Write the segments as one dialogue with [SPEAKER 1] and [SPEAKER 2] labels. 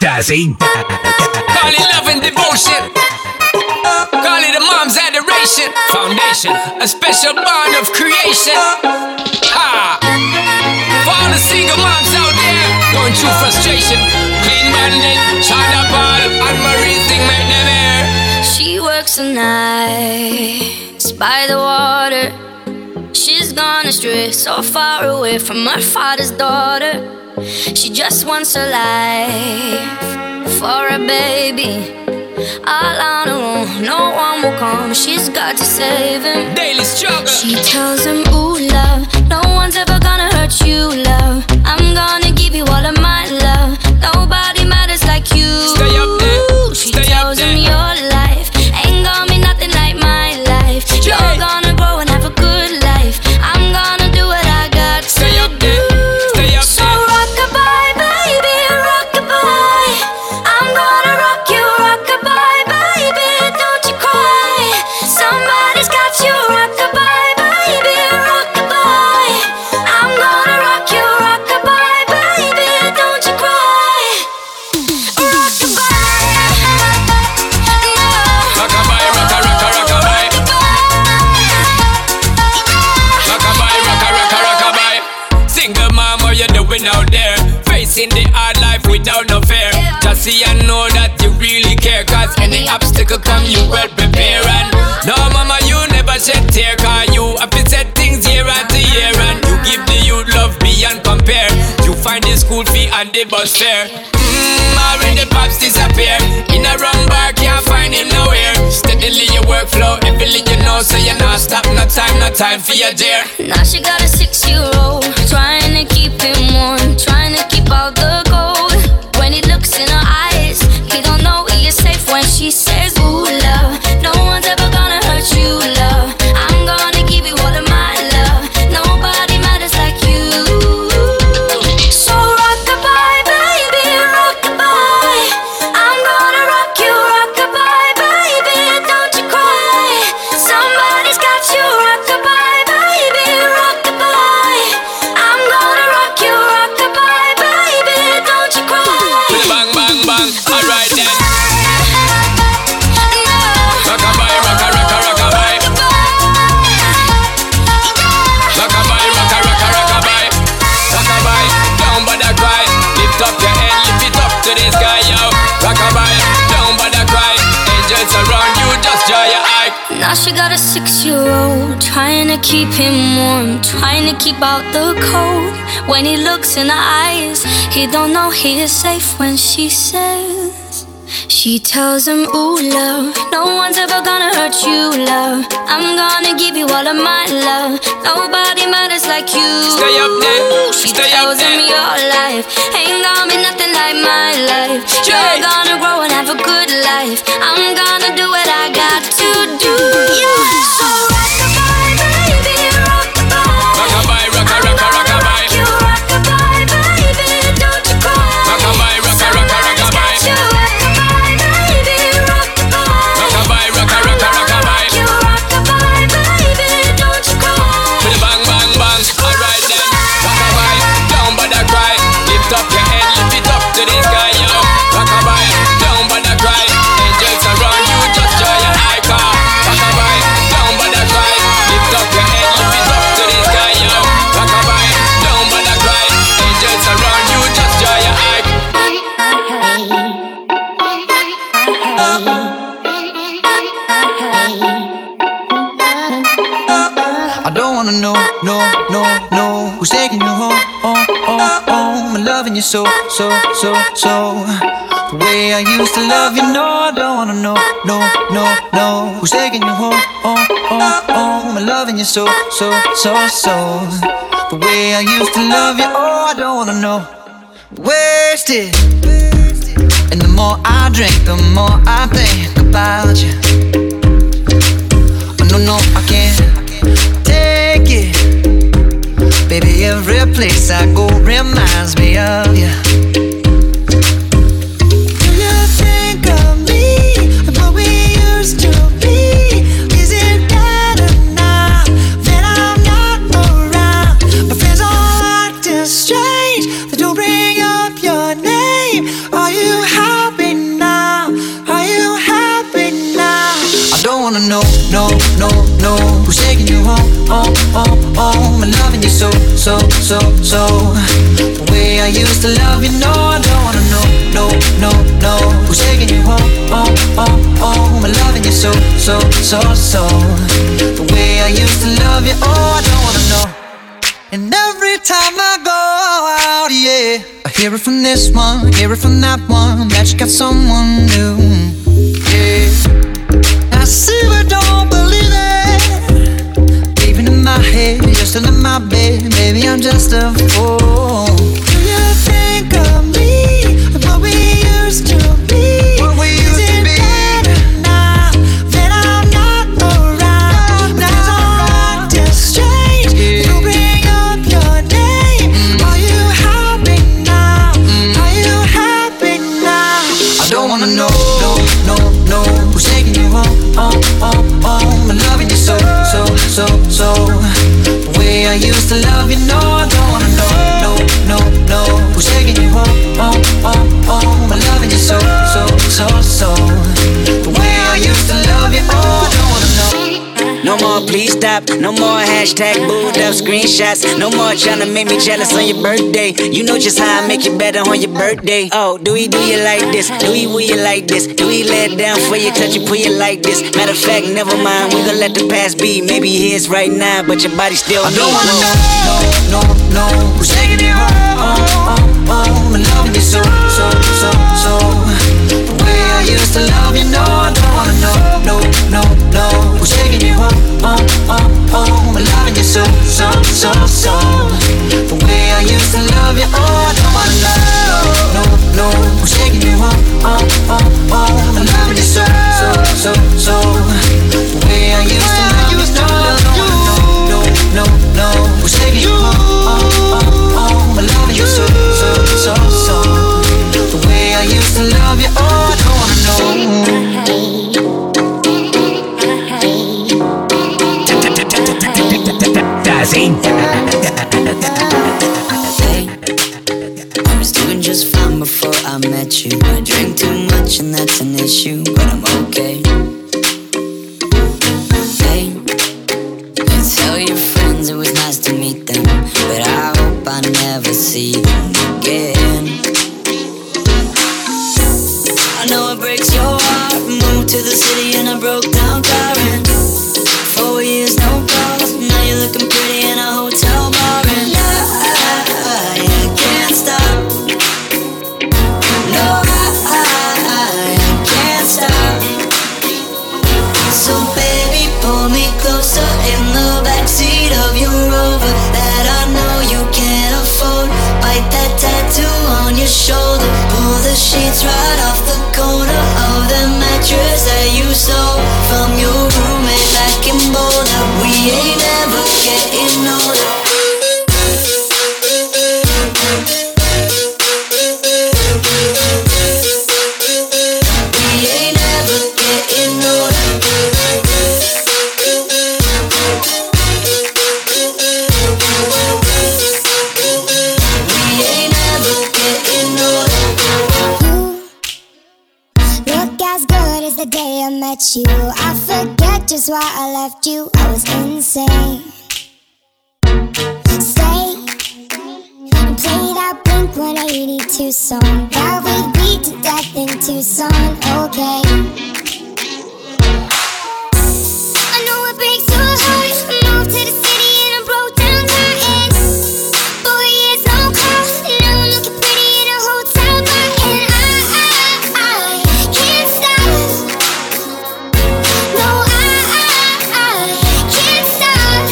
[SPEAKER 1] Dazzy.
[SPEAKER 2] Call it love and devotion. Call it a mom's adoration. Foundation, a special bond of creation. Ha! For all the single moms out there going through frustration, Clean Bandit, China Paul, and Marie thing make them air.
[SPEAKER 3] She works the nights by the water. She's gone astray, so far away from her father's daughter. She just wants a life for a baby. All on her own, no one will come. She's got to save him.
[SPEAKER 2] Daily struggle.
[SPEAKER 3] She tells him, ooh, love, no one's ever gonna hurt you, love. I'm gonna give you all of my love. Nobody matters like you.
[SPEAKER 2] Stay up there.
[SPEAKER 3] She
[SPEAKER 2] Stay
[SPEAKER 3] tells
[SPEAKER 2] up there.
[SPEAKER 3] him your life ain't gonna be nothing like my life. You're gonna grow and have a good life. I'm gonna do what I got to
[SPEAKER 2] Stay up
[SPEAKER 3] do.
[SPEAKER 2] there. Stay up
[SPEAKER 3] So
[SPEAKER 2] there.
[SPEAKER 3] rock-a-bye, baby, rock-a-bye. I'm gonna rock you, rock-a-bye, baby, don't you cry. Somebody's got you, rock-a-bye, baby, rock-a-bye. I'm gonna rock you, rock-a-bye, baby, don't you cry. Rock-a-bye,
[SPEAKER 2] Rock-a-bye, rock-a-rock-a, rock-a-bye. Rock-a-bye, rock-a-rock-a, rock-a-bye. Single mom, what you doing out there? Facing the hard life without no fear. Just see and know that you really care. Cause any obstacle come, you well prepare. And no mama, you never shed tear. Cause you have to set things year after year. And you give the youth love beyond compare. You find the school fee and the bus fare. When the pops disappear, in a wrong bar, can't find him nowhere. Steadily your workflow, everything you know, so you're not stop, no time for your dear.
[SPEAKER 3] now she got a 6-year-old, trying to keep him warm, trying to keep out the cold. When he looks in her eyes, he don't know he is safe when she says, ooh, love, no one's ever gonna hurt you, love. I'm gonna give you all of my love. Nobody matters like you. So rock-a-bye, baby, rock-a-bye. I'm gonna rock you, rock-a-bye, baby, don't you cry. Somebody's got you, rock-a-bye, baby, rock-a-bye. I'm gonna rock you, rock-a-bye, baby, don't you cry.
[SPEAKER 2] Bang, bang, bang, alright then. Rock-a-bye, rock-a-rock-a, rock-a-bye. Rock-a-bye, rock-a-rock-a, rock-a-bye. Rock-a-bye, don't bother cry. Lift up your head, lift it up to the sky, yo. Rock-a-bye, don't bother cry. Angels around you, just draw your eye.
[SPEAKER 3] Now she got a 6-year-old, trying to keep him warm, trying to keep out the cold. When he looks in her eyes, he don't know he is safe when she says. She tells him, ooh, love, no one's ever gonna hurt you, love. I'm gonna give you all of my love. Nobody matters like you.
[SPEAKER 2] Stay up there.
[SPEAKER 3] She
[SPEAKER 2] Stay up
[SPEAKER 3] tells him
[SPEAKER 2] there.
[SPEAKER 3] your life ain't gonna be nothing like my life. You're gonna grow and have a good life. I'm gonna do what I got to do. So rock-a-bye, baby, rock-a-bye.
[SPEAKER 2] Rock-a-bye, rock-a-rock-a, rock-a-bye.
[SPEAKER 3] You rock-a-bye, baby, don't you cry.
[SPEAKER 2] Rock-a-bye, rock-a-rock-a, rock-a-bye.
[SPEAKER 3] You rock-a-bye, baby, rock-a-bye.
[SPEAKER 2] Rock-a-bye, rock-a-rock-a, rock-a-bye.
[SPEAKER 3] You rock-a-bye, baby, don't you cry.
[SPEAKER 2] With a bang, bang, bang, alright then. Rock-a-bye, don't bother cry. Lift up your head, lift it up to the sky, yo. Rock-a-bye, don't bother cry. Angels around you, just draw your eye car. Rock-a-bye, don't bother cry. Lift up your head, lift it up to the sky, yo. Rock-a-bye, don't bother cry. Angels around you, just draw your eye.
[SPEAKER 4] I don't wanna know, no, who's taking you home, home, and loving you so. The way I used to love you, no, I don't wanna know, no, who's taking you home, home, and loving you so. The way I used to love you, oh, I don't wanna know. Wasted, and the more I drink, the more I think about you. Oh, no, I can't take it. Baby, every place I go reminds me of you. Do you think of me and what we used to be? Is it better now that I'm not around? My friends all acting strange, they don't bring up your name. Are you I'm loving you so. The way I used to love you, no, I don't wanna know, no. Who's taking you home, I'm loving you so. The way I used to love you, oh, I don't wanna know. And every time I go out, yeah, I hear it from this one, hear it from that one, that you got someone new, yeah. I see but don't believe it. Even in my head, you're still in my bed. Maybe I'm just a fool. Do you think of me and what we used to be? What we used to be? Better now that I'm not around? Now I'm acting strange. You bring up your name. Are you happy now? Are you happy now? I don't wanna know, no. Who's taking you home? I'm loving you so. The way I used to love you, no, I don't wanna know, no. Who's taking you home? I'm loving you so. The way I used to love you, oh, I don't wanna know.
[SPEAKER 1] No more please stop, no more hashtag booed up screenshots. No more tryna make me jealous on your birthday. You know just how I make you better on your birthday. Oh, do he do you like this? Do he will you like this? Do he let down for you, touch you, pull you like this? Matter of fact, never mind, we gon' let the past be. Maybe he is right now, but your body still
[SPEAKER 4] I don't wanna know, no. Who's taking you home? I'm loving you so. The way I used to love you, no, I don't wanna know, no. Who's taking you home? I'm loving you so. The way I used to love you, oh, I don't wanna know, no. Who's taking you home? I'm loving you so. The way I used to love you, no, I don't wanna know, no. Who's taking you home? I'm loving you so. The way I used to love you, oh, I don't wanna know.
[SPEAKER 1] I was doing just fine before I met you. I drink too much and that's an issue, but I'm okay. Hey, you tell your friends it was nice to meet them, but I hope I never see them again. I know it breaks your heart. Moved to the city in a broke down car and 4 years no calls. Now you're looking pretty in a hotel bar and I can't stop. No, I can't stop. So baby, pull me closer in the backseat of your Rover that I know you can't afford. Bite that tattoo on your shoulder. Pull the sheets right off the corner of the mattress that you stole from your roommate back in Boulder. We ain't never getting older. We ain't never getting older. We ain't never getting older.
[SPEAKER 5] Look as good as the day I met you. I forget just why I left you. I was insane. Stay and play that Blink 182 song that we beat to death in Tucson. Okay. I know it breaks your heart. Moved to the city in a broke down car and 4 years no call. Now I'm looking pretty in a hotel bar and I can't stop. No, I can't stop.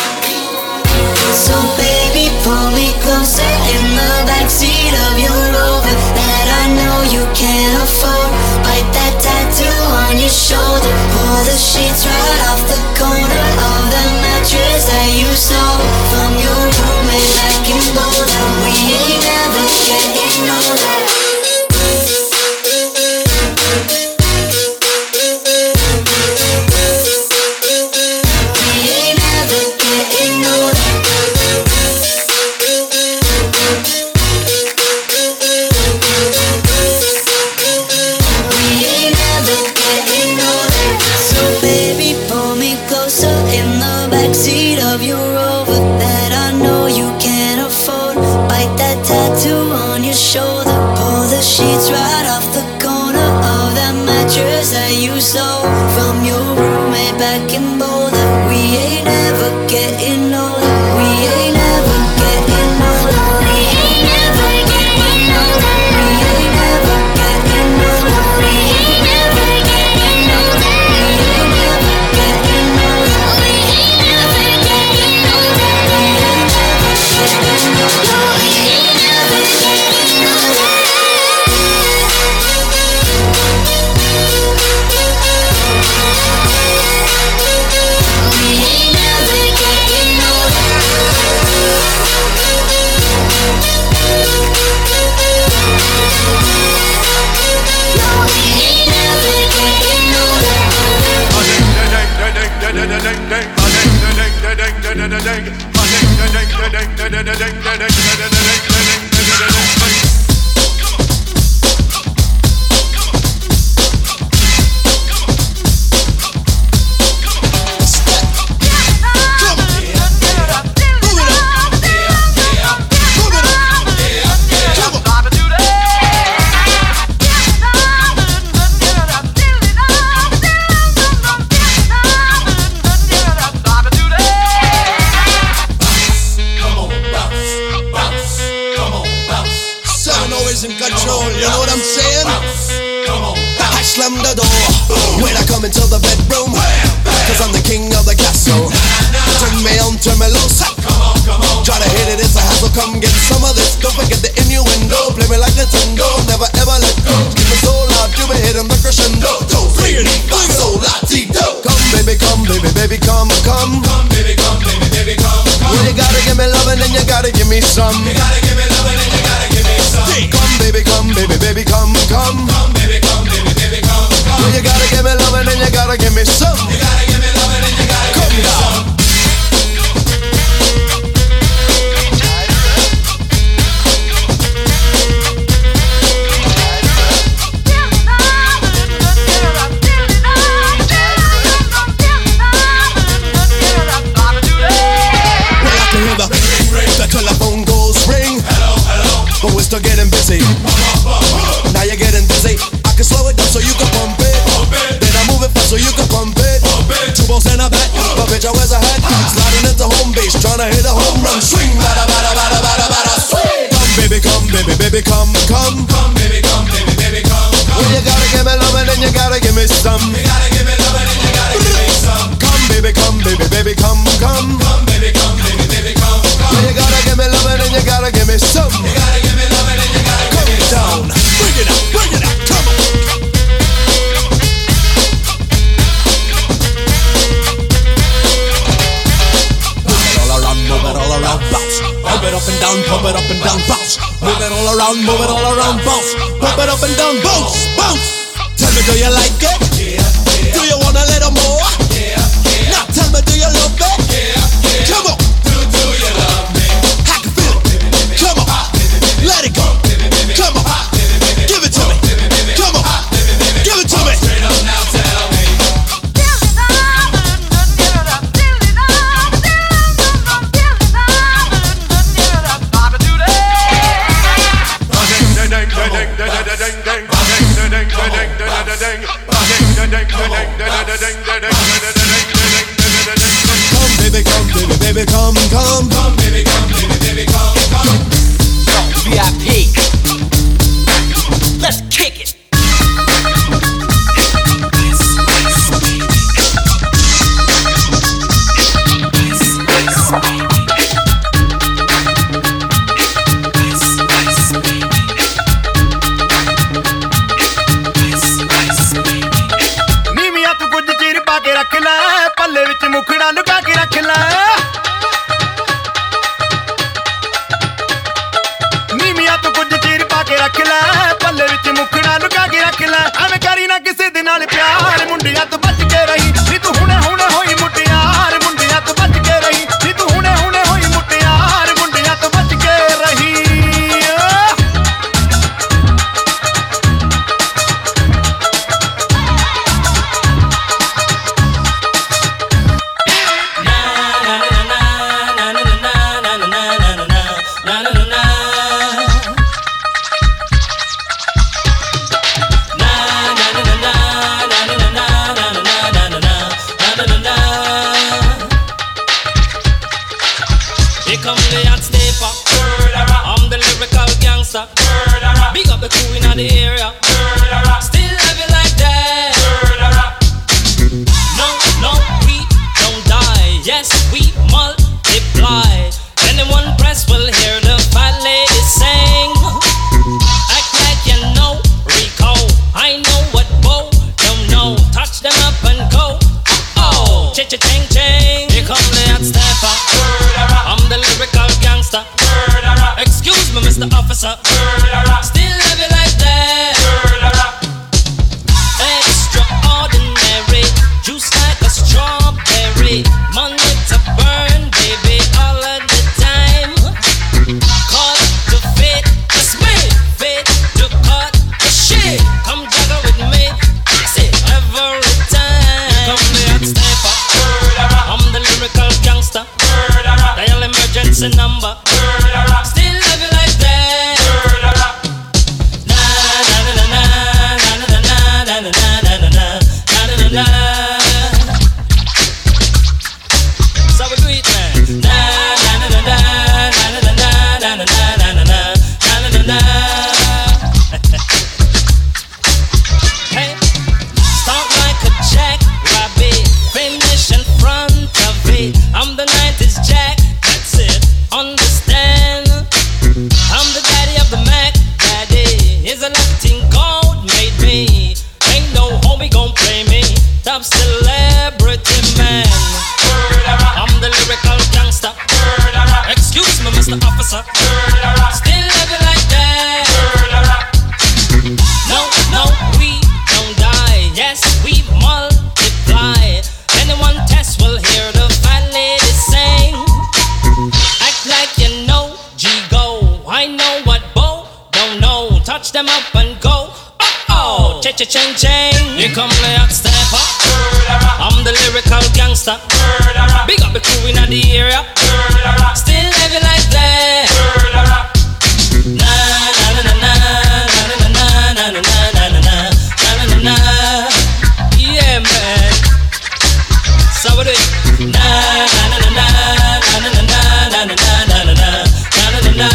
[SPEAKER 1] So baby, pull me closer in the backseat of your Rover that I know you can't afford. Bite that tattoo on your shoulder. Pull the sheets right off the corner of the mattress that you stole from your roommate back in Boulder. We ain't never getting older. Of sheets right off the corner of that mattress that you stole from your roommate back in Boulder. We ain't ever getting older. We ain't ever getting older. We ain't ever getting older. We ain't ever getting older. We ain't ever getting older. We ain't ever getting older. We ain't ever getting older. We ain't ever getting older.
[SPEAKER 6] Move it all around, bounce. Pump it up and down, bounce, bounce. Tell me, do you like it? Do you want a little more? Now tell me, do you love it? Come on. Do you love me? I can feel it. Come on. Let it go. Come on. Give it to me. Come on. Give it to me. Straight up now, tell me. Come baby, come baby, baby, come, come. Come baby, come baby, baby, come, come. VIP. Let's kick it.
[SPEAKER 7] ਮੁਖੜਾ ਲੁਕਾ ਕੇ ਰੱਖ ਲੈ ਨੀਮੀਆਂ ਤੋਂ ਕੁਝ ਚੀਰ ਪਾ ਕੇ ਰੱਖ ਲੈ ਪੱਲੇ ਵਿੱਚ ਮੁਖੜਾ ਲੁਕਾ ਕੇ ਰੱਖ ਲੈ ਐਵੇਂ ਕਰੀ ਨਾ ਕਿਸੇ ਦੇ ਨਾਲ ਪਿਆਰ ਮੁੰਡਿਆਂ ਤੋਂ ਬਚ ਕੇ ਰਹੀ ਨੀ ਤੂੰ ਹੁਣੇ ਹੁਣੇ ਹੋਈ ਮੁਟਿਆਰ ਮੁੰਡਿਆਂ ਤੋਂ ਬਚ ਕੇ ਰਹੀ ਨੀ ਤੂੰ ਹੁਣੇ ਹੁਣੇ ਹੋਈ ਮੁਟਿਆਰ ਮੁੰਡਿਆਂ ਤੋਂ ਬਚ ਕੇ ਰਹੀ
[SPEAKER 8] gangster. Excuse me, Mr. Officer. Still love you like that. Extraordinary, juice like a strawberry. Money to burn, baby, all of the time. Cut to fit, it's me. Fit to cut the shit. Come juggle with me, see every time. Come the hot stepper, I'm the lyrical gangster. Dial emergency number. Still love you like that. Na na na na na na na na na na na na na. So we do it, man. Na na na na na na na na na na na na na. Hey, start like a jackrabbit, finish in front of it. I'm the 90s Jack, that's it. Understand? I'm the daddy of the Mac. Daddy is a Latin gold made me. Ain't no homie gon' play me. Top celebrity man. I'm the lyrical gangster. Excuse me, Mr. Officer. Still love you like that. No, no, we don't die. Yes, we multiply. Anyone test will hear the fat lady sing. Act like you know, G-Go. I know what Bo don't know. Touch them up and go. Oh, cha-cha-ching-ching. Here come the hot stepper. I'm the lyrical gangster. Big up the crew in the area. Still love you like that. Na na na na na na na na na na na na na. Yeah, man. So we do it. Na na na na na na na na na na na na.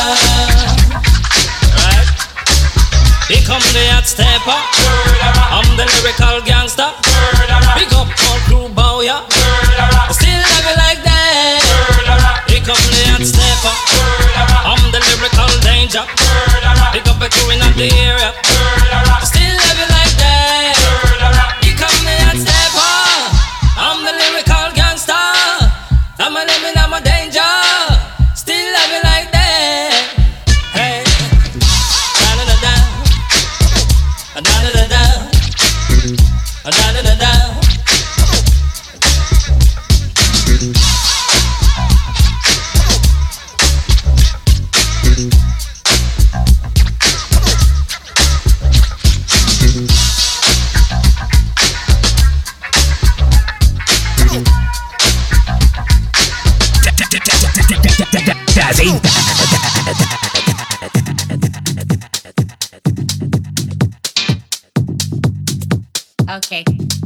[SPEAKER 8] Right? Here come the hot stepper. I'm the lyrical gangster. Big up all crew bow ya. Still love you like that. Here come the hot stepper. I'm the lyrical danger. Big up the crew in the area. Still love you like that. Here come the hot stepper. I'm the lyrical gangster. I'm a living, I'm a danger. Still love you like that. Hey, da da da da, da da da da, da da da da.
[SPEAKER 9] Okay.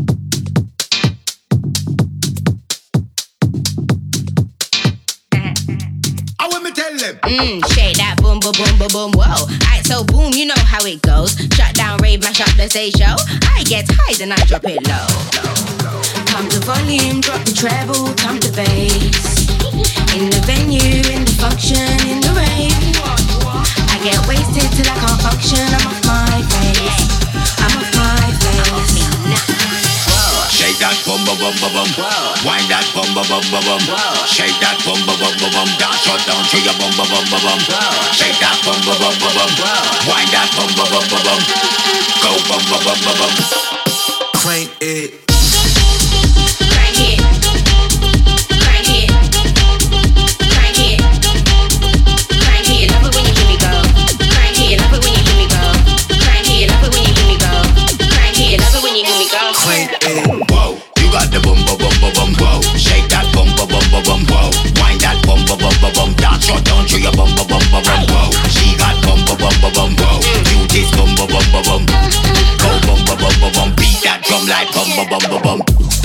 [SPEAKER 6] I want me tell them.
[SPEAKER 9] Shake that boom, boom, boom, boom, boom, whoa. Alright, so boom, you know how it goes. Shut down, rave, mash up the stage show. I get high, then I drop it low. Come to volume, drop the treble, come to bass. In the venue, in the function, in the rave. I get wasted till I can't function. I'm off my face. I'm off my face.
[SPEAKER 10] Shake that bum bum bum bum bum. Wind that bum bum bum bum bum. Shake that bum bum bum bum bum. Dance shut down to your bum bum bum bum bum. Shake that bum bum bum bum bum. Wind that bum bum bum bum bum. Go bum bum bum bum bum.
[SPEAKER 6] Crank it.
[SPEAKER 9] Crank it. Crank it. Crank it. Crank it. Love it when you give me go. Crank it. Love it when you give me go. Crank it. Love it when you give me go. Crank it. Love it when you give me go.
[SPEAKER 6] Crank it.
[SPEAKER 10] Whoa, you got the bum bum bum bum bum. Whoa, shake that bum bum bum bum bum. Whoa, wind that bum bum bum bum bum. Dance shut down to your bum bum bum bum bum. Whoa, she got bum bum bum bum bum. Whoa, you this bum bum bum bum bum. Go bum bum bum bum bum. Beat that drum like bum bum bum bum bum.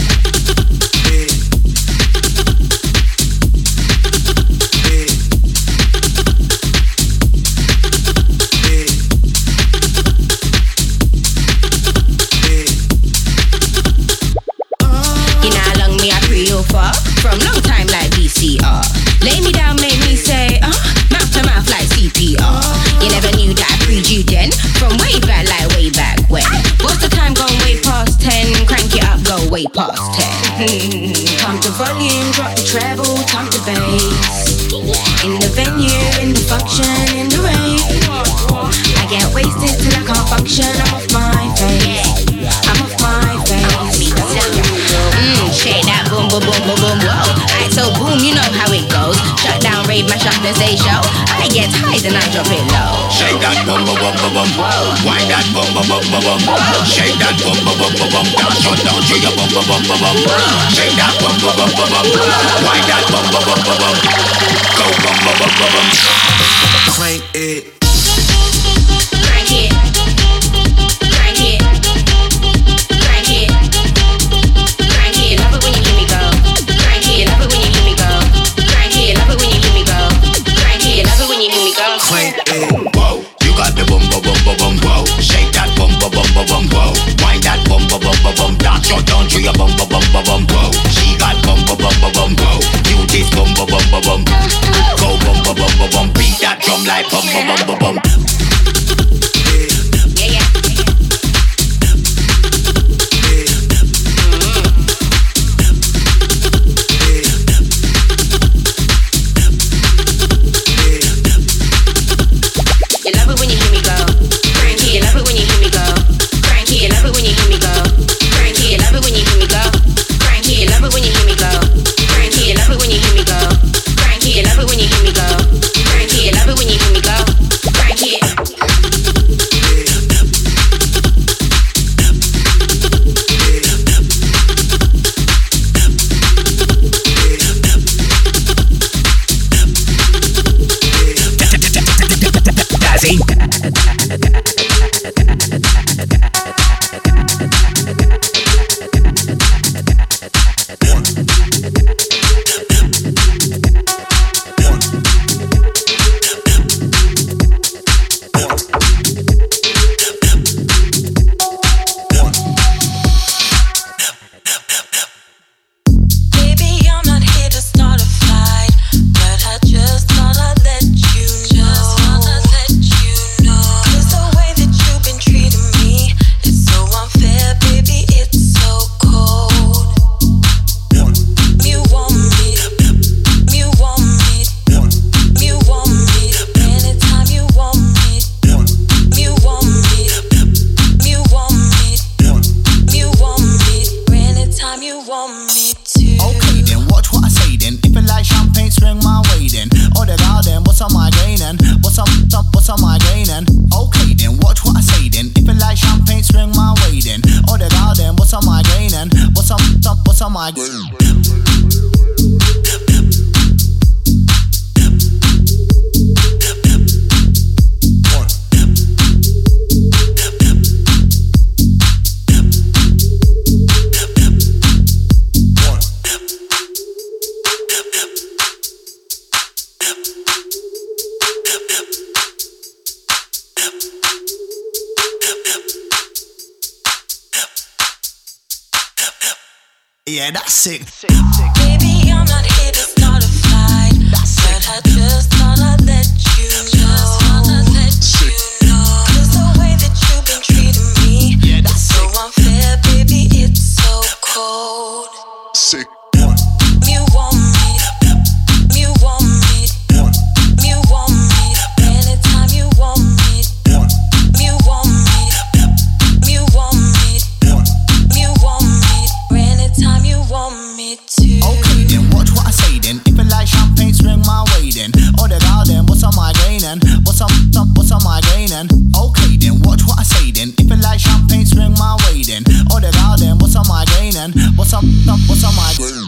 [SPEAKER 9] From long time like VCR. Lay me down, make me say, mouth to mouth like CPR. You never knew that I freed you then. From way back, like way back when. What's the time gone way past 10? Crank it up, go way past 10. Come to volume, drop the treble, come to bass. In the venue. rave, mash up the stage show. I get high, then I drop it low.
[SPEAKER 10] Shake that bum bum bum bum bum. Wind that bum bum bum bum bum. Shake that bum bum bum bum bum. Dance on down to your bum bum bum bum bum. Shake that bum bum bum bum bum. Wind that bum bum bum bum bum. Go bum bum bum bum bum.
[SPEAKER 11] Crank it.
[SPEAKER 9] Crank it. Crank it. Crank it. Crank it. Love it when you hear me go. Crank it. Love it when you hear me go. Crank it. Love it when you hear me go. Crank it. Love it when you hear me go.
[SPEAKER 11] Crank it.
[SPEAKER 10] Whoa, you got the bum bum bum bum bum. Whoa, shake that bum bum bum bum bum. Whoa, wind that bum bum bum bum bum. Dance your down to your bum bum bum bum bum. Whoa, she got bum bum bum bum bum. Whoa, you this bum bum bum bum bum. Go bum bum bum bum bum. Beat that drum like bum bum bum bum bum.
[SPEAKER 11] Yeah, that's sick.
[SPEAKER 1] Baby, I'm not here to start a fight, but I just thought I'd let you know. 'Cause the way that you've been treating me, yeah, that's so unfair, baby, it's so cold.
[SPEAKER 11] Sick.
[SPEAKER 1] You want me, you want me, you want me, anytime you want me, you want me, you want me, you want me, anytime you want me to.
[SPEAKER 11] Okay then, watch what I say then. If it like champagne, swing my way then. Oh the garden, what's on my gain and what's on my gain and. Okay then, watch what I say then. If it like champagne, swing my way then. Oh the garden, what's on my gain and what's on my gain.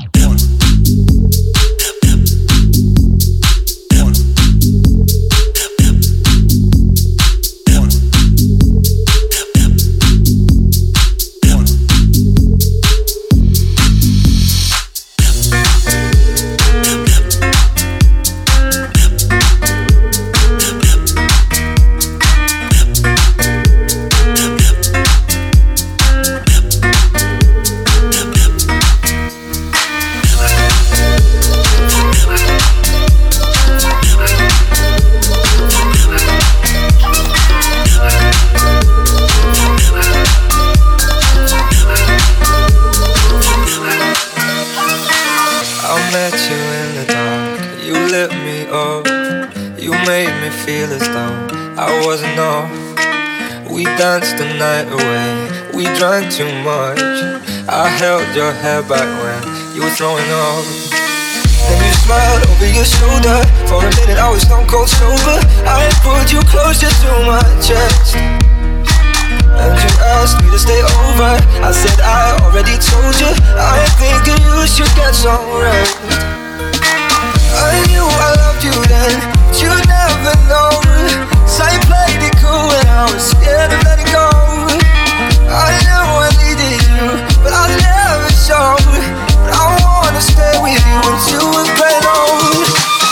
[SPEAKER 12] Danced the night away, we drank too much. I held your hair back when you were throwing up. Then you smiled over your shoulder. For a minute I was stone cold sober. I pulled you closer to my chest, and you asked me to stay over. I said I already told you, I think you should get some rest. I knew I loved you then, but you never know. So I played it cool when I was scared of letting go. I knew I needed you, but I never showed. But I wanna stay with you until we're grown old.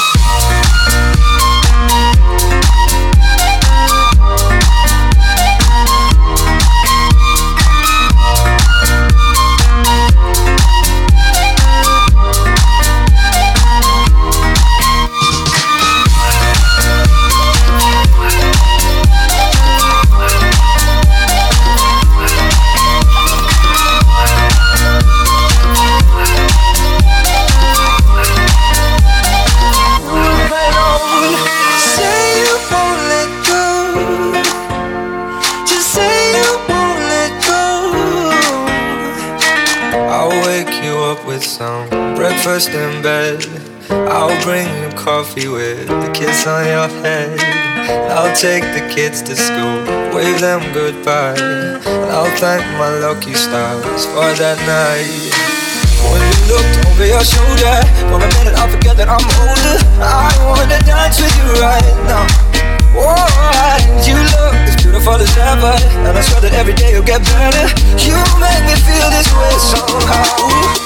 [SPEAKER 12] Some breakfast in bed. I'll bring you coffee with a kiss on your head. I'll take the kids to school, wave them goodbye, and I'll thank my lucky stars for that night. When you looked over your shoulder, for a minute I forget that I'm older. I wanna dance with you right now. Oh, and you look as beautiful as ever, and I swear that every day you'll get better. You make me feel this way somehow.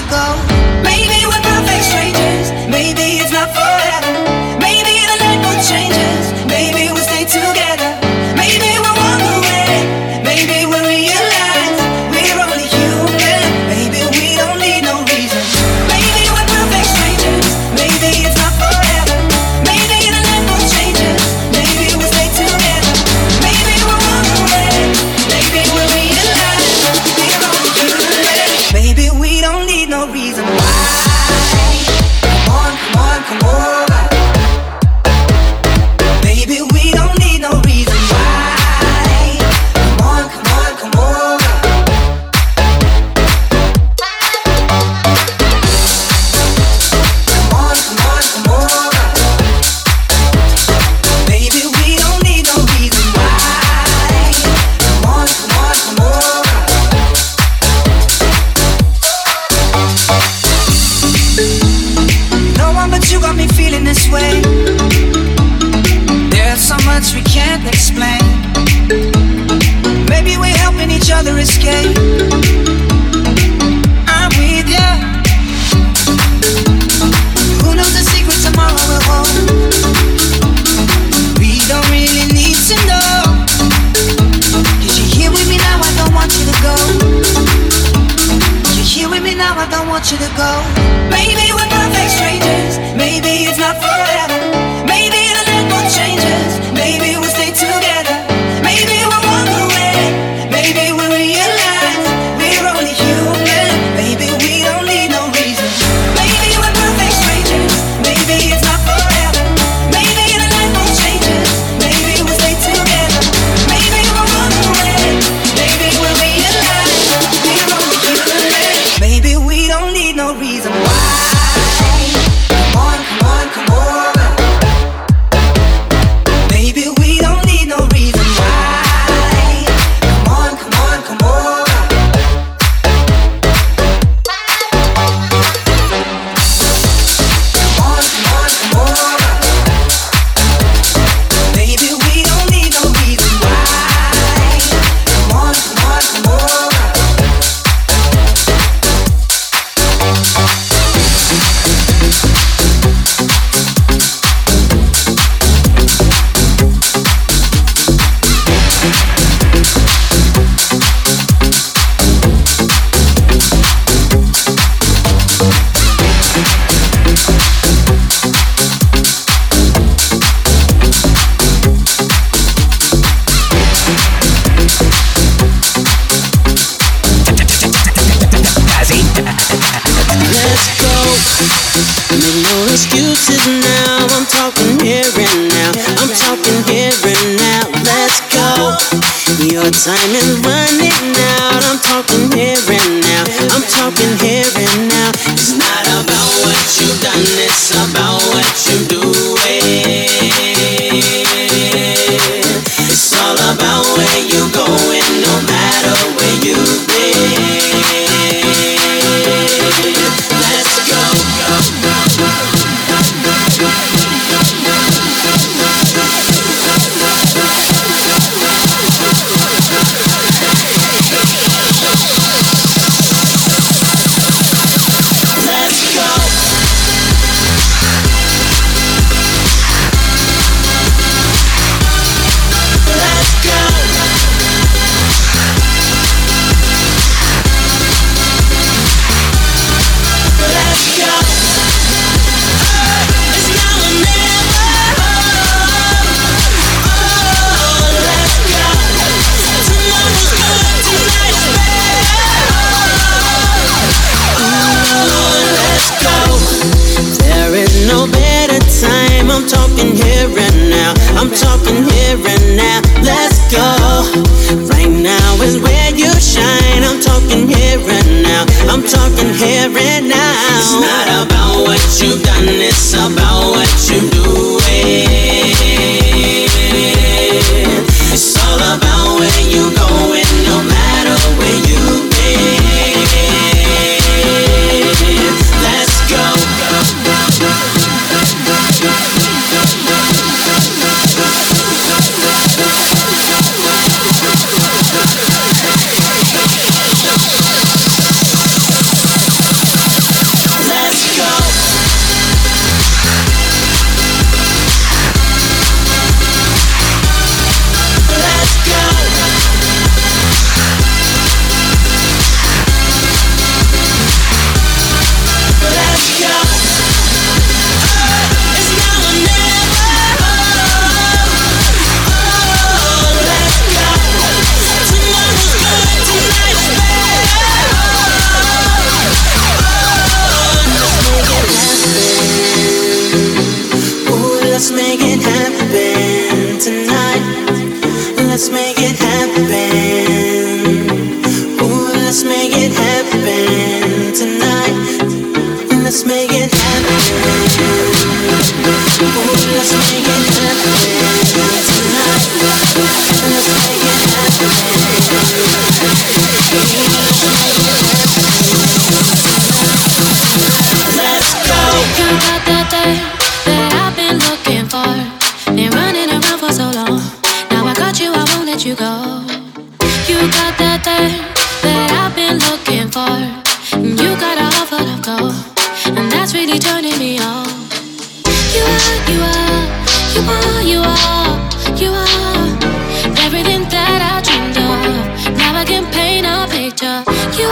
[SPEAKER 4] go. Maybe we're perfect strangers. Maybe it's not forever. Maybe the night will change us. Maybe we'll stay together. Maybe we'll walk away. Maybe we'll realize we're only human. Maybe we don't need no reason. Maybe we're perfect strangers. Maybe it's not forever. Maybe the night will change us. Maybe we'll stay together. Maybe we'll walk away. Maybe we'll realize we're only human. Maybe we don't need no reason why. Come on, come on, come over. Baby, we don't need no reason why. Come on, come on, come over. Come on, come on, come over. Baby, we don't need no reason why. Come on, come on, come over. No one but you got me feeling this way. There's so much we can't explain. Maybe we're helping each other escape. I'm with ya. Who knows the secret tomorrow will hold? We don't really need to know. 'Cause you're here with me now, I don't want you to go. You're here with me now, I don't want you to go. Maybe we're perfect strangers. Maybe it's not forever. Maybe the night will change us. Maybe we'll stay together. Maybe we'll walk away. Maybe we'll realize we're only human. Maybe we don't need no reason. Maybe we're perfect strangers. Maybe it's not forever. Maybe the night will change us. Maybe we'll stay together. Maybe we'll walk away. Maybe we'll realize we're only human. Maybe we don't need no reason why. Come on, come on, come over. Maybe we don't need no reason why. Come on, come on, come over. Come on, come on, come over. Maybe we don't need no reason why. Come on, come on, come over.
[SPEAKER 13] Let's go. Make no excuses now. I'm talking here and now. I'm talking here and now. Let's go. Your time is running out. I'm talking here and now. I'm talking here and now. It's not about what you've done, it's about what you're doing. It's all about where you're going, no matter where you've been. Let's go, go, go. Let's go. let's make it happen tonight. Let's make it happen. Ooh, let's make it happen tonight. Let's make it happen. Ooh, let's make it happen tonight. Let's make it happen. Let's go.
[SPEAKER 3] You got that thing that I've been looking for. Been running around for so long. Now I got you, I won't let you go. You got that thing that I've been looking for. You got a heart full of gold, and that's really turning me on. You are everything that I dreamed of. Now I can paint a picture.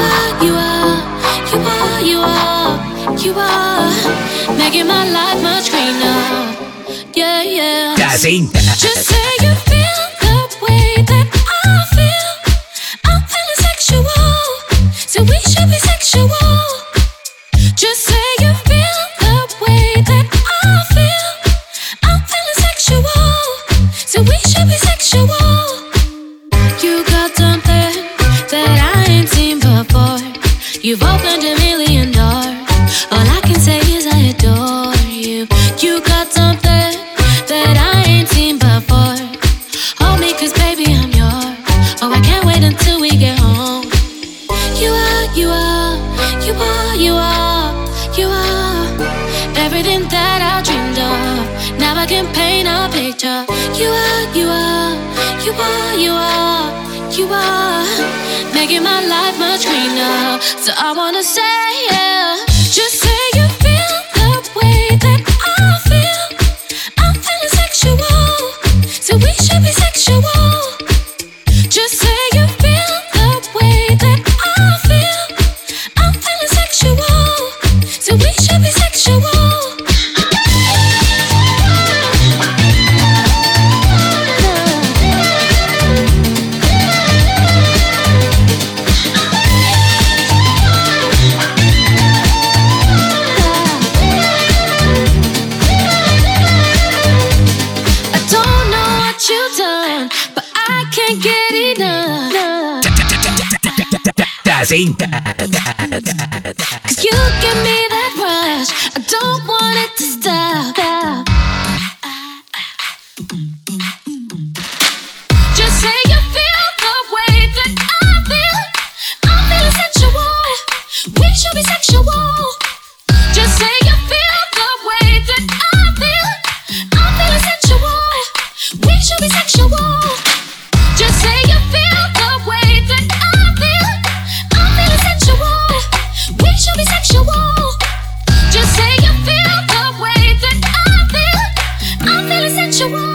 [SPEAKER 3] You are making my life much greener. Yeah, yeah. Just say you feel the way that I feel. I'm feeling sexual, so we should be sexual. Just say you feel the way that I feel. I'm feeling sexual, so we should be sexual. You got something that I ain't seen before. You've opened a million doors. All I can say is I adore you. You got something that I ain't seen before. Hold me, 'cause baby I'm yours. Oh, I can't wait until we get home. You are everything that I dreamed of. Now I can paint a picture. You are making my life much greener. So I wanna say, yeah, just say you feel the way that I feel. I'm feeling sexual, so we should be sexual. Just say you feel the way that I feel. I'm feeling sexual, so we should be sexual. Cause you give me that rush, I don't want it to stop. Just say you feel the way that I feel. I'm feeling sexual, we should be sexual. Just say you feel the way that I feel. I'm feeling sexual, we should be sexual. Just say you feel the way that I feel. I'm feeling sexual, we should be sexual. Just say you feel the way that I feel. I'm feeling sexual.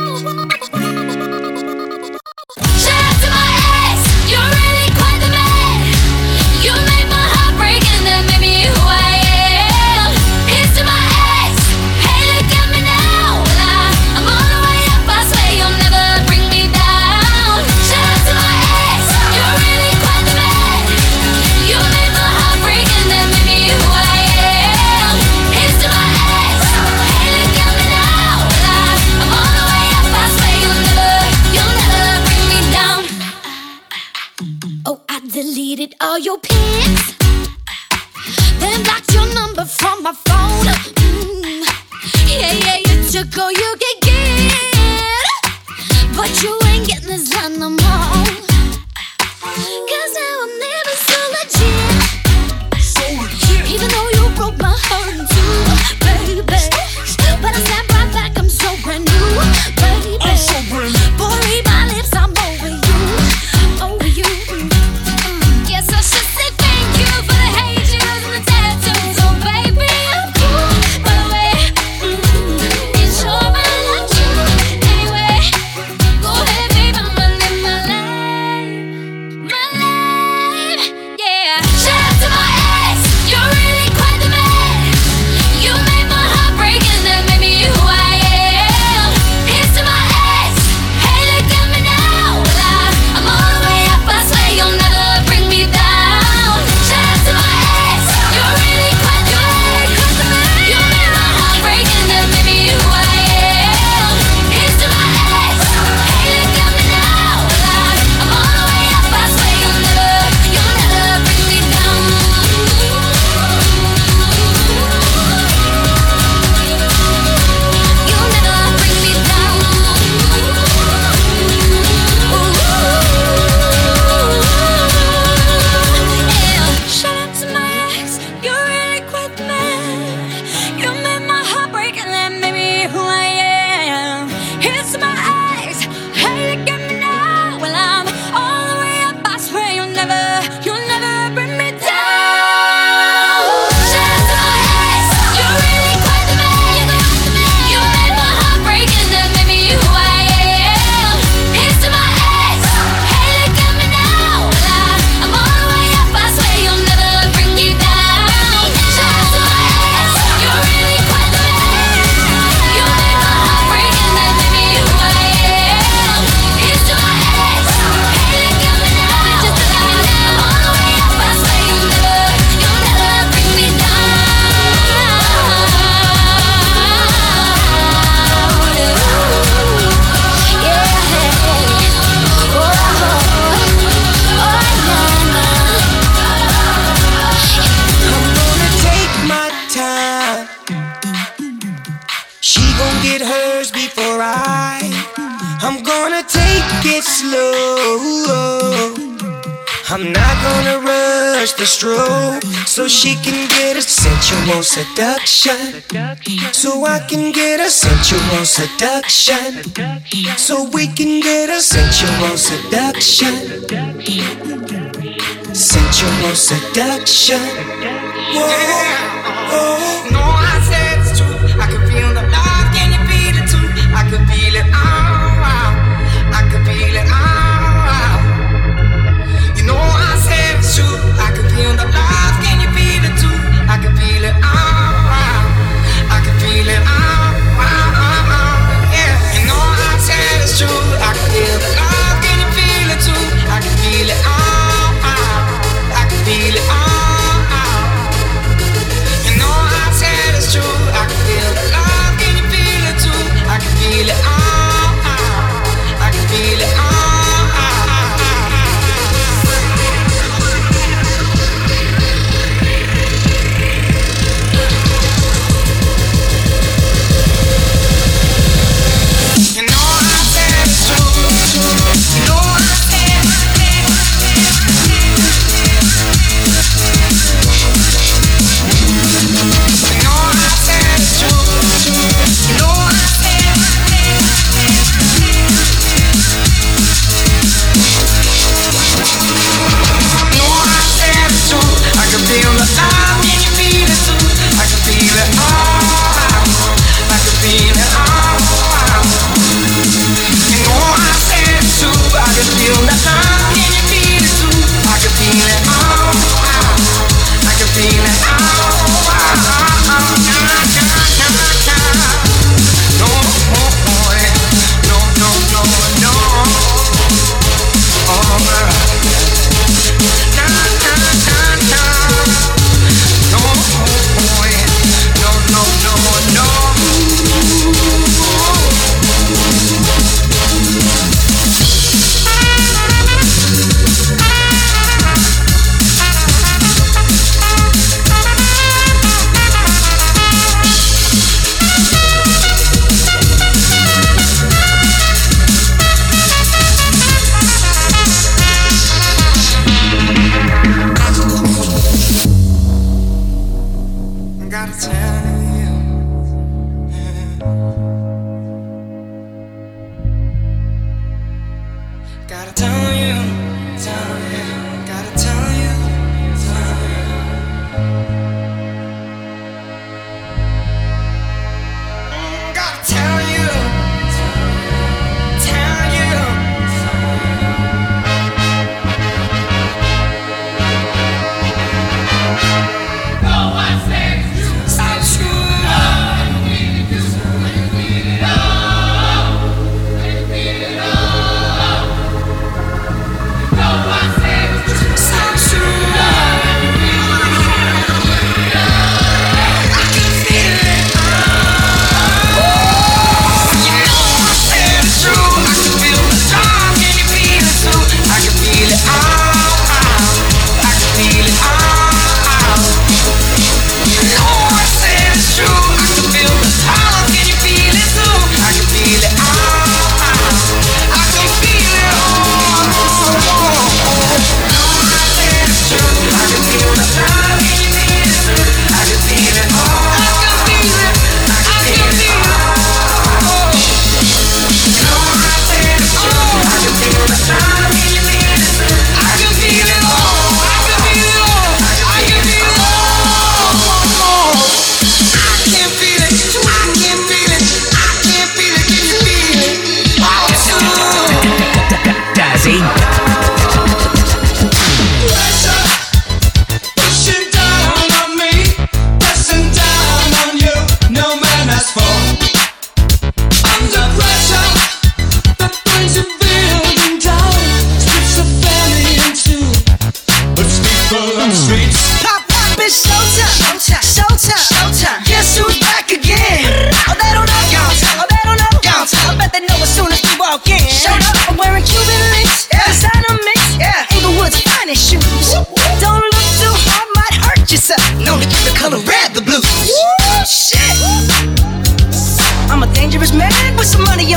[SPEAKER 3] Shout out to my ex, you're really quite the man. You made my heart break and then made me who I am. Here's to my ex, hey look at me now. I'm on the way up, I swear you'll never bring me down. Shout out to my ex, you're really quite the man. You made my heart break and then made me who I am. Here's to my ex, hey look at me now. I'm on the way up, I swear you'll never bring me down. Oh, I deleted all your pics, then blocked your number from my phone. Yeah, you took all you could get, but you ain't getting this done no more. 'Cause now I'm never so legit, even though you broke my heart in two, baby. But I snap right back, I'm so brand new, baby. Boy, read my lips, I'm over you. Yes, I should say thank you for the haters and the tattoos, oh baby. By the way, it's your
[SPEAKER 14] first before I'm gonna take it slow. I'm not gonna rush the stroke, so she can get a sensual seduction, so I can get a sensual seduction, so we can get a sensual seduction, sensual seduction. Whoa,
[SPEAKER 15] no, I said it's true. I can feel the love, can you feel it too? I can feel it, I can feel it, You know I said it's true. I can feel the love, can you feel it too? I can feel it, I can feel it, yeah. You know I said it's true. I can feel the love, can you feel it too? I can feel it, I can feel it, You know I said it's true.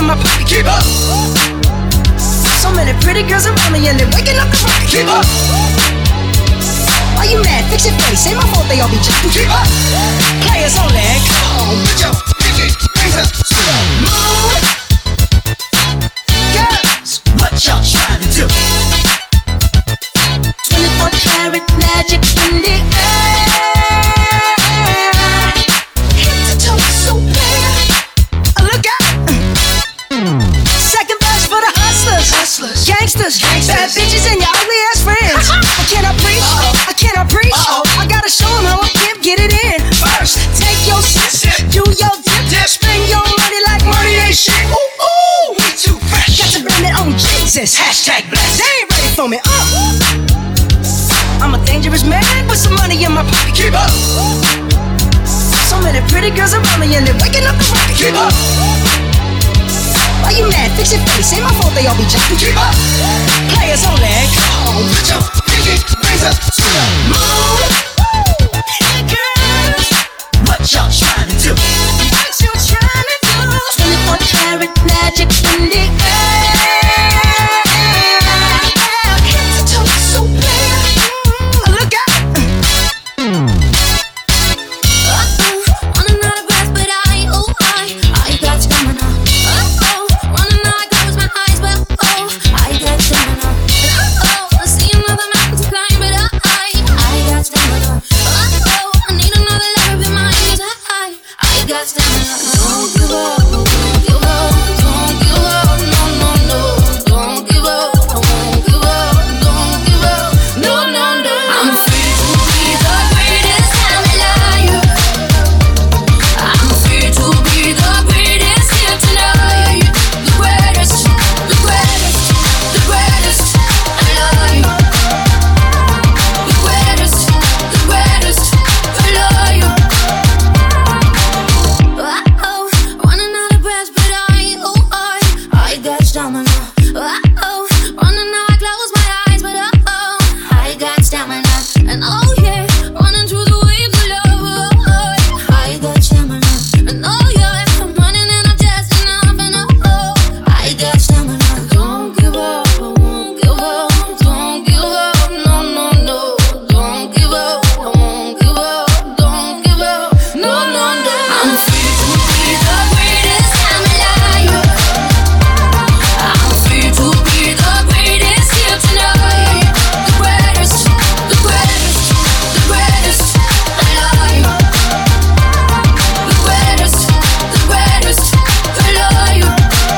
[SPEAKER 15] my pocket. Keep up. So many pretty girls around me and they're waking up the rocket. Keep up. Why you mad? Fix your face. Ain't my fault they all be jumping. Keep up. Players only. Come on, put your pinky rings up to the moon. Girls, what y'all trying to do?
[SPEAKER 1] 24 karat magic in the air.
[SPEAKER 15] Head to toe, so clear. Look out. Second verse for the hustlers, gangsters, bad bitches and your ugly ass friends. I cannot preach, I cannot preach. I gotta show them how I can't get it in. First, take your sip, do your dip, spend your money like money ain't shit. Ooh, ooh, we too fresh. Got to blame it on Jesus. Hashtag blessed. They ain't ready for me. I'm a dangerous man with some money in my pocket. Keep up. So many pretty girls around me and they're waking up the rocket. Keep up. Why you mad? Fix your face. Ain't my fault they all be jumping. Keep up. Players only. Come on, put your pinky rings up to the moon. Hey girls, what y'all trying to do? What you trying to do?
[SPEAKER 1] 24 karat magic in the air.
[SPEAKER 15] Head to toe, so clear. Look out.
[SPEAKER 3] Wanna know the best, but I got stamina. Wanna know I close my eyes, but I got stamina. I see another mountain to climb, but I got stamina. I need another love in my ears. I got stamina. Don't give up, don't give up, don't give up. No, no, no, don't give up, don't give up, don't give up. No, no, no. I'm free to be the greatest I'm alive. I'm free to be the greatest here tonight. The greatest, the greatest, the greatest alive. The greatest, the greatest alive. Running out of breath, but I got stamina. Running out, I close my eyes, but I got stamina. And oh yeah, running through the waves of love. I got stamina. And oh yeah, I'm running and I'm just enough. And I got stamina. Don't give up, I won't give up. Don't give up, no, no, no. Don't give up, I won't give up. Don't give up, no, no, no. I'm free to be the greatest I'm alive. I'm free to be the greatest here tonight. The greatest, the greatest, the greatest alive. The greatest, the greatest alive.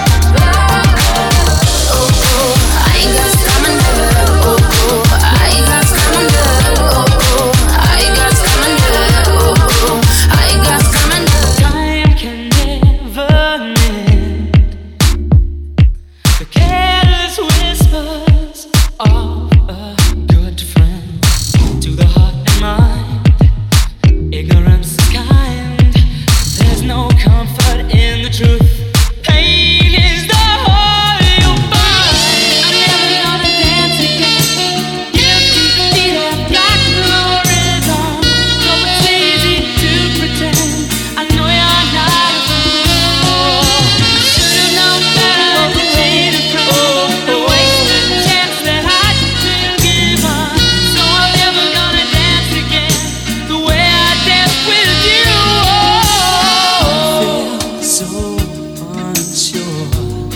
[SPEAKER 3] Oh, I got stamina. Oh, I got stamina. Oh, I got stamina. Oh, I got stamina.
[SPEAKER 16] Time can never mend the careless whispers of a good friend to the heart and mind. Ignorance is kind. There's no comfort in the truth. Pain is the whole you find. I'm never gonna dance again. Guilty feet have got no rhythm, so it's easy to pretend. I know you're not a fool. Should've known better to cheat a crow and waste the chance that I'd been given. So I'm never gonna dance again the way I danced with you. I feel so unsure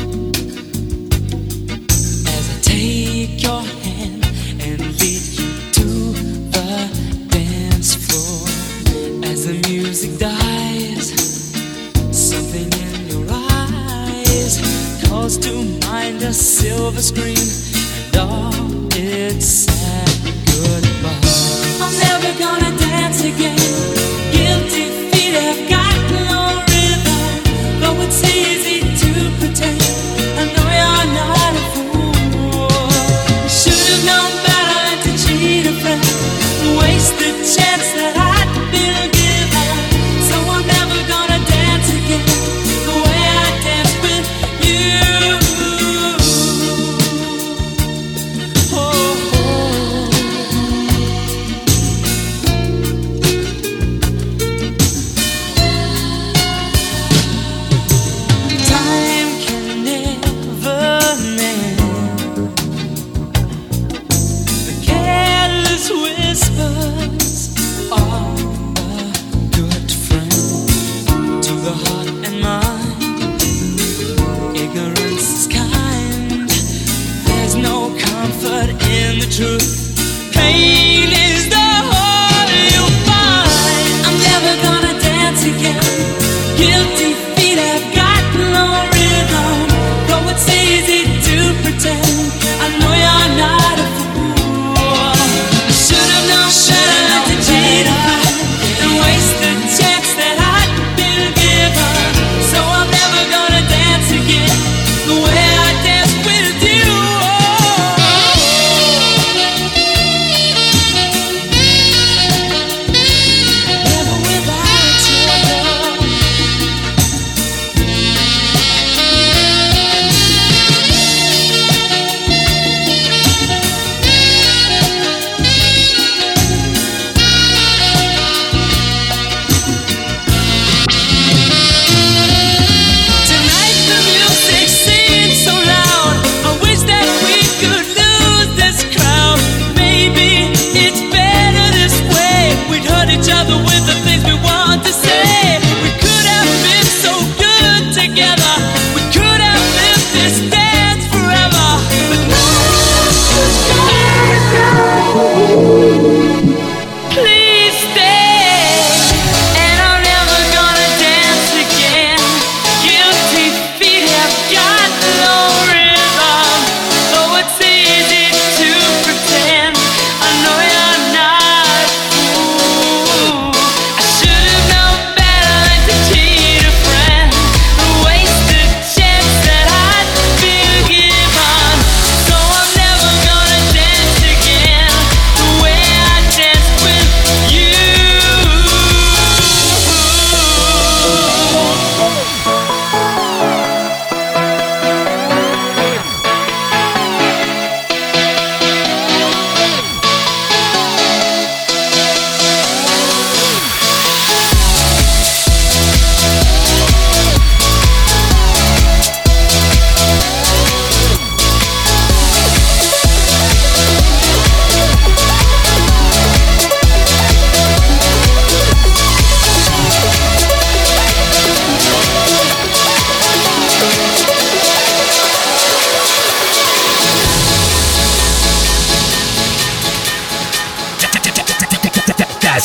[SPEAKER 16] as I take your hand and lead you to the dance floor. As the music dies, something in your eyes calls to mind a silver screen and all its sad goodbye. I'm never gonna dance again. Guilty feet have got no rhythm, though it's easy to pretend. I know you're not a fool. You should've known better than to cheat a friend, waste the chance that I'd been given. So I'm never gonna dance again the way I danced with you. Oh, oh.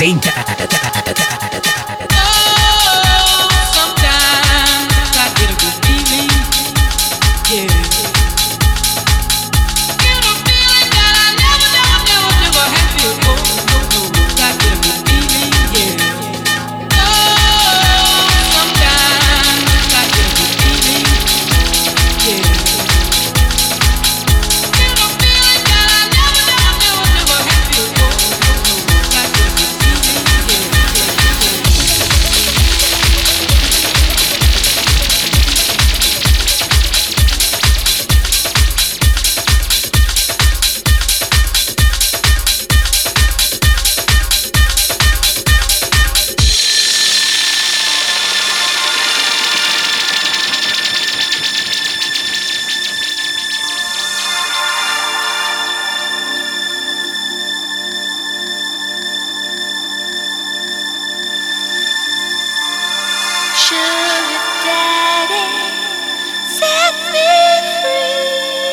[SPEAKER 17] same time.
[SPEAKER 16] Sometimes I get a good feeling, yeah. Get a feeling that I never had before. I get a good feeling, yeah. Sometimes I get a good feeling, yeah. Get a feeling that I never had before. I get a good feeling,
[SPEAKER 5] Sugar daddy, set me free.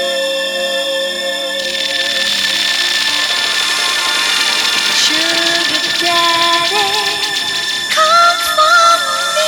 [SPEAKER 5] Sugar daddy, come for me.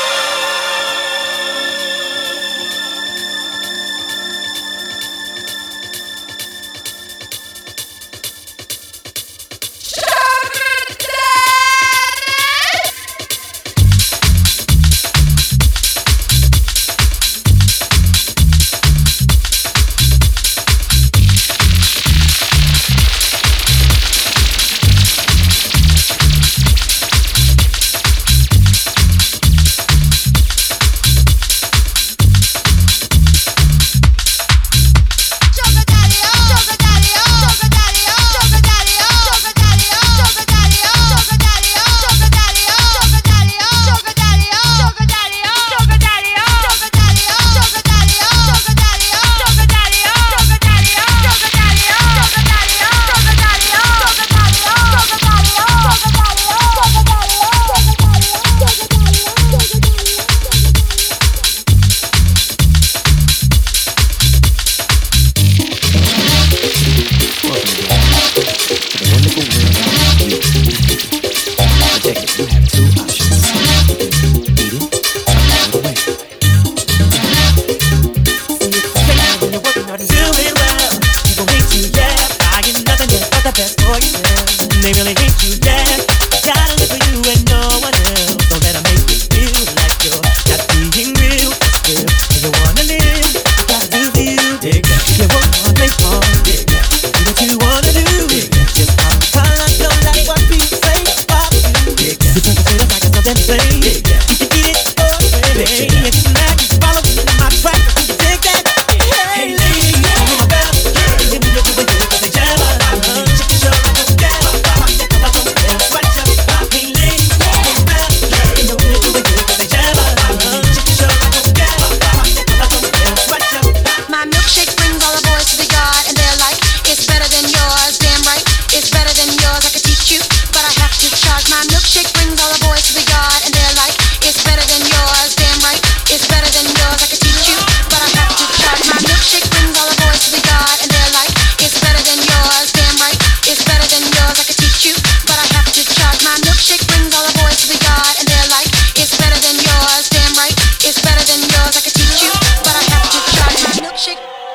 [SPEAKER 5] My milkshake brings all the boys to the yard, and they're like, it's better than yours. Damn right, it's better than yours. I could teach you, but I have to charge. My milkshake brings all the boys to the yard, and they're like, it's better than yours. Damn right, it's better than yours. I could teach you, but I have to charge. My milkshake brings all the boys to the yard, and they're like, it's better than yours. Damn right, it's better than yours. I could teach you, but I have to charge. My milkshake brings all the boys to the yard, and they're like, it's better than yours. Damn right, it's better than yours. I could teach you, but I have to charge. My milkshake,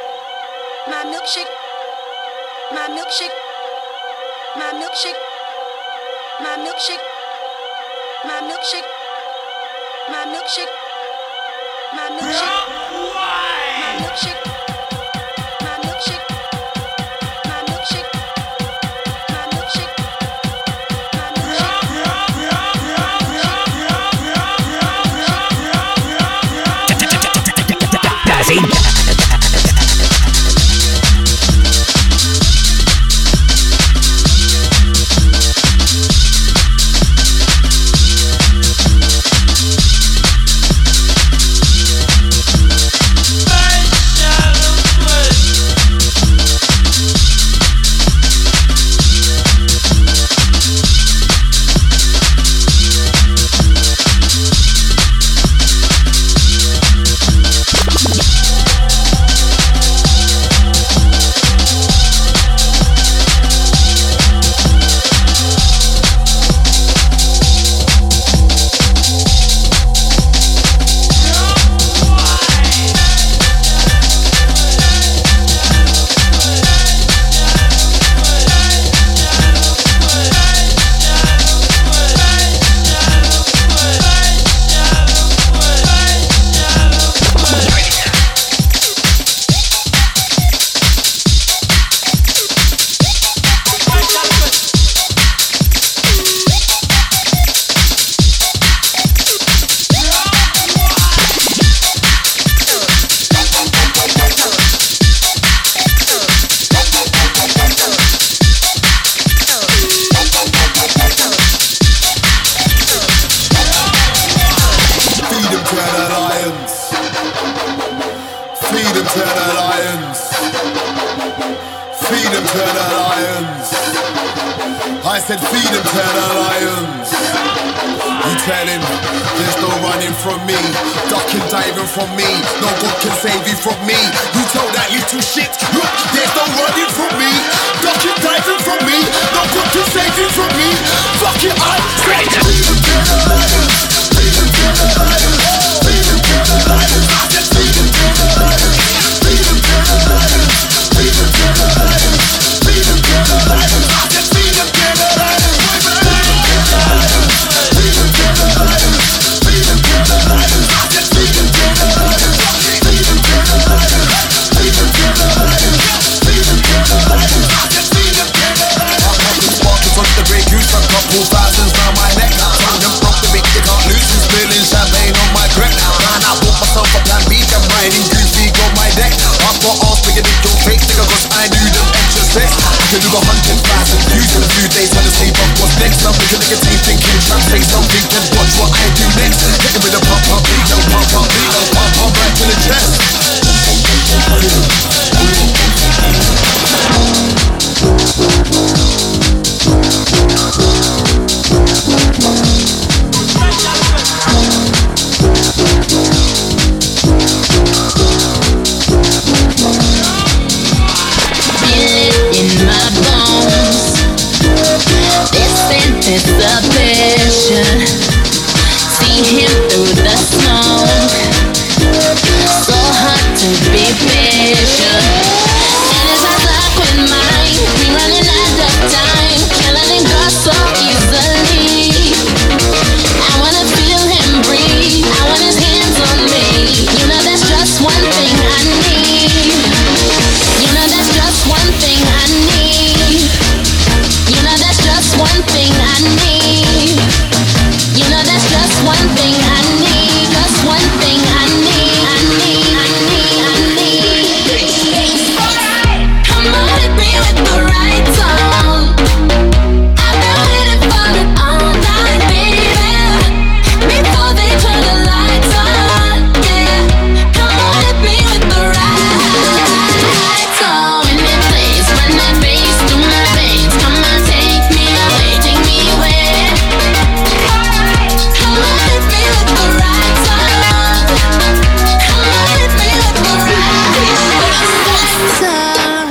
[SPEAKER 5] my milkshake, my milkshake, my milkshake, my milkshake, my milkshake, my milkshake, my milkshake, my milkshake, my milkshake, my milkshake, my milkshake,
[SPEAKER 17] them to the lions. Feed them to the lions. I said feed them to the lions. You tell him there's no running from me, ducking, diving from me. No God can save you from me. You tell that little shit, look, there's no running from me, ducking, diving from me. No God can save you from me. Fuck it, I say feed them to the lions. Feed them to the lions. Feed them to the lions. I said feed them to the lions. Feed them to the lions. Feed them to the lions. Feed them to the lions. I said feed them to the lions. Feed them to the lions. Feed them to the lions. I said feed them to the lions. Feed them to the lions. Feed them to the lions. Feed them to the lions. I said feed them to the lions. I'm popping sparkles on the break, use a couple thousands round my neck. Tongue them from the big, you can't lose. You spilling champagne on my grip. Man, I bought myself a plan B, I'm riding goofy on my deck. I've got ass bigger than your fake nigga, cause I do them extra sex. You can do 100,000 views in a few days when I sleep up what's next. I'm with a nigga team thinking, try to say something, then watch what I do next. Hit him with a pump pump beat, no pump pump beat, no pump pump right to the chest.
[SPEAKER 18] Anticipation, see him through the smoke. So hard to be patient. And as I talk with mine, we running out of time, killing him girl so easily. I wanna feel him breathe. I want his hands on me. You know that's just one thing I need. You know that's just one thing I need. You know that's just one thing I need. You know that's just one thing I need. Just one thing I need. I need. I need. I need. Alright, come on with me with the right song. I've been waiting for it all night, baby. Before they turn the lights on, yeah. Come on with me with the right song. When it plays, run that bass through my veins. Come on, take me away, take me away. Alright, come on with me with the right song. Come on with me with the right song.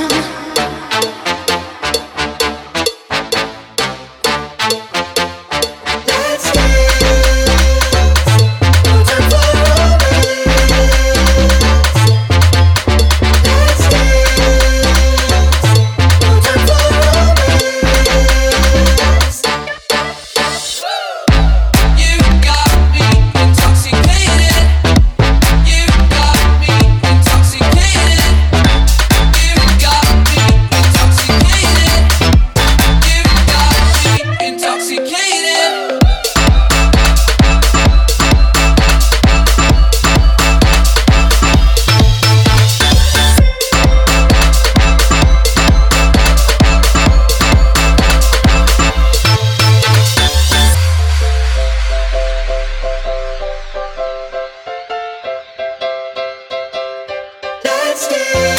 [SPEAKER 1] Let's dance.